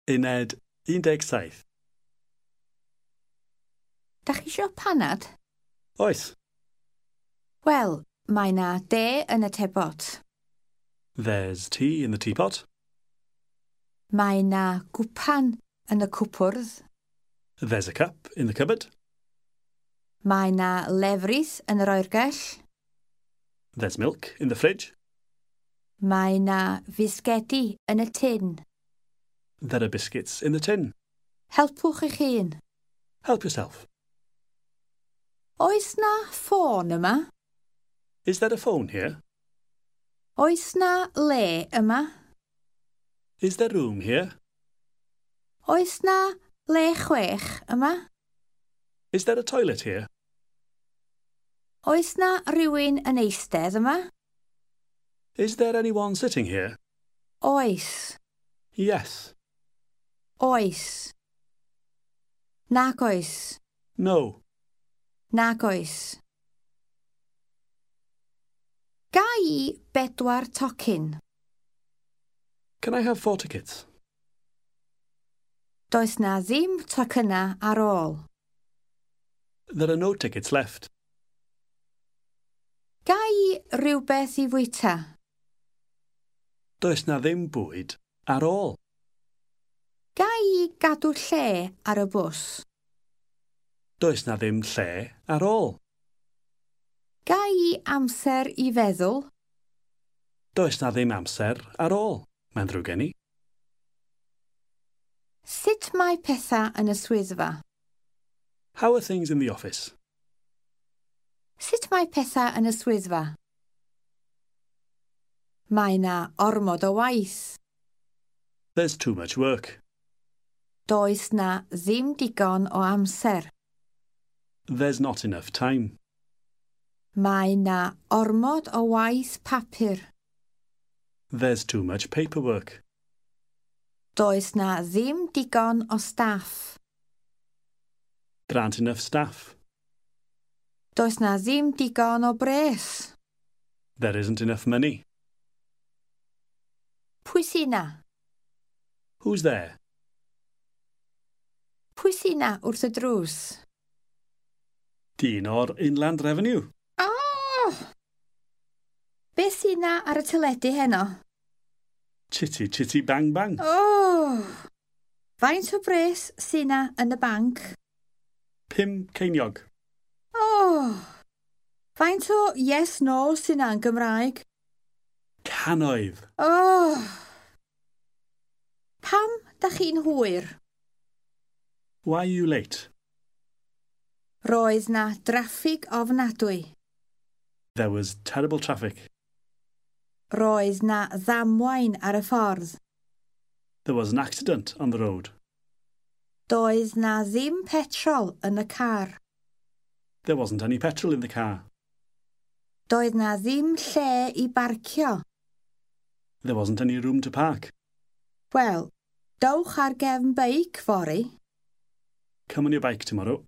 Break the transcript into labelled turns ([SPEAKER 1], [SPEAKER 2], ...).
[SPEAKER 1] Uned 17.
[SPEAKER 2] Dach chi isio panad?
[SPEAKER 1] Oes.
[SPEAKER 2] Wel, mae na de yn y tebot.
[SPEAKER 1] There's tea in the teapot.
[SPEAKER 2] Mae na gwpan yn y cwpwrdd.
[SPEAKER 1] There's a cup in the cupboard.
[SPEAKER 2] Mae na lefrith yn yr oergell.
[SPEAKER 1] There's milk in the fridge.
[SPEAKER 2] Mae na fisgedi yn y tin.
[SPEAKER 1] There are biscuits in the tin.
[SPEAKER 2] Helpwch eich hun.
[SPEAKER 1] Help yourself.
[SPEAKER 2] Oes na ffôn yma?
[SPEAKER 1] Is there a phone here?
[SPEAKER 2] Oes na le yma?
[SPEAKER 1] Is there room here?
[SPEAKER 2] Oes na le chwech yma?
[SPEAKER 1] Is there a toilet here?
[SPEAKER 2] Oes na rhywun yn eistedd yma?
[SPEAKER 1] Is there anyone sitting here?
[SPEAKER 2] Oes.
[SPEAKER 1] Yes.
[SPEAKER 2] Oes. Nac oes.
[SPEAKER 1] No.
[SPEAKER 2] Nac oes. Ga i 4 tocyn.
[SPEAKER 1] Can I have 4 tickets?
[SPEAKER 2] Does na ddim tocynnau ar ôl.
[SPEAKER 1] There are no tickets left.
[SPEAKER 2] Ga i rhywbeth i fwyta?
[SPEAKER 1] Does na ddim bwyd ar ôl.
[SPEAKER 2] Ga i gadw lle ar y bws?
[SPEAKER 1] Does na ddim lle ar ôl.
[SPEAKER 2] Ga i amser i feddwl?
[SPEAKER 1] Does na ddim amser ar ôl. Mae'n ddrwg gen i.
[SPEAKER 2] Sut mae pethau yn y swyddfa?
[SPEAKER 1] How are things in the office?
[SPEAKER 2] Sut mae pethau yn y swyddfa? Mae na ormod o waith.
[SPEAKER 1] There's too much work.
[SPEAKER 2] Does na ddim digon o amser.
[SPEAKER 1] There's not enough time.
[SPEAKER 2] Mae na ormod o waith papur.
[SPEAKER 1] There's too much paperwork.
[SPEAKER 2] Does na ddim digon o staff.
[SPEAKER 1] There aren't enough staff.
[SPEAKER 2] Does na ddim digon o bres.
[SPEAKER 1] There isn't enough money.
[SPEAKER 2] Pwy sy na?
[SPEAKER 1] Who's there?
[SPEAKER 2] Pwy sy na wrth y drws?
[SPEAKER 1] Dyn o'r Inland Revenue.
[SPEAKER 2] Oh! Be sy na ar y teledu heno?
[SPEAKER 1] Chitty chitty bang bang.
[SPEAKER 2] Oh! Faint o bres sy na yn y banc?
[SPEAKER 1] 5 ceiniog.
[SPEAKER 2] Oh! Faint o yes no sy na yn Gymraeg?
[SPEAKER 1] Cannoedd.
[SPEAKER 2] Oh! Pam da chi'n hwyr?
[SPEAKER 1] Why are you late?
[SPEAKER 2] Roedd na draffig ofnadwy.
[SPEAKER 1] There was terrible traffic.
[SPEAKER 2] Roedd na ddamwain ar y ffordd.
[SPEAKER 1] There was an accident on the road.
[SPEAKER 2] Doedd na ddim petrol yn y car.
[SPEAKER 1] There wasn't any petrol in the car.
[SPEAKER 2] Doedd na ddim lle i barcio.
[SPEAKER 1] There wasn't any room to park.
[SPEAKER 2] Wel, dowch ar gefn beic fori.
[SPEAKER 1] Come on your bike tomorrow.